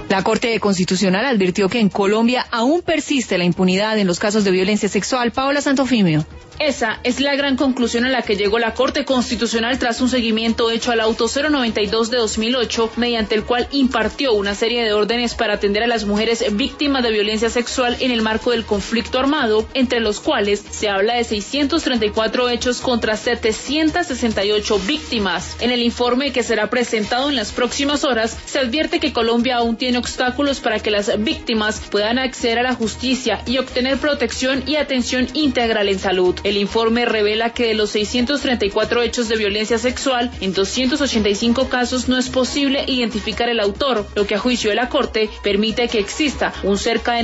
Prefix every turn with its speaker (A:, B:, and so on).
A: La Corte Constitucional advirtió que en Colombia aún persiste la impunidad en los casos de violencia sexual. Paola Santofimio.
B: Esa es la gran conclusión a la que llegó la Corte Constitucional tras un seguimiento hecho al Auto 092 de 2008, mediante el cual impartió una serie de órdenes para atender a las mujeres víctimas de violencia sexual en el marco del conflicto armado, entre los cuales se habla de 634 hechos contra 768 víctimas. En el informe que será presentado en las próximas horas, se advierte que Colombia aún tiene obstáculos para que las víctimas puedan acceder a la justicia y obtener protección y atención integral en salud. El informe revela que de los 634 hechos de violencia sexual, en 285 casos no es posible identificar el autor, lo que a juicio de la Corte permite que exista un cerca de